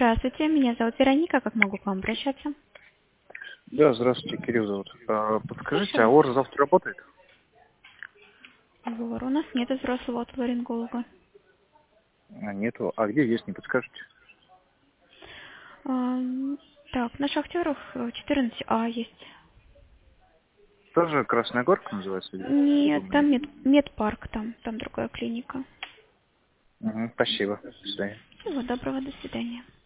Здравствуйте, меня зовут Вероника. Как могу к вам обращаться? Да, здравствуйте, Кирилл зовут. Подскажите, Слушаю а вас. ОР завтра работает? У нас нет взрослого отоларинголога. Нету. А где есть, не подскажете? Так, на Шахтеров 14А есть. Тоже Красная Горка называется? Нет, Думаю, там нет. медпарк, там другая клиника. Спасибо. До свидания. Всего доброго, до свидания.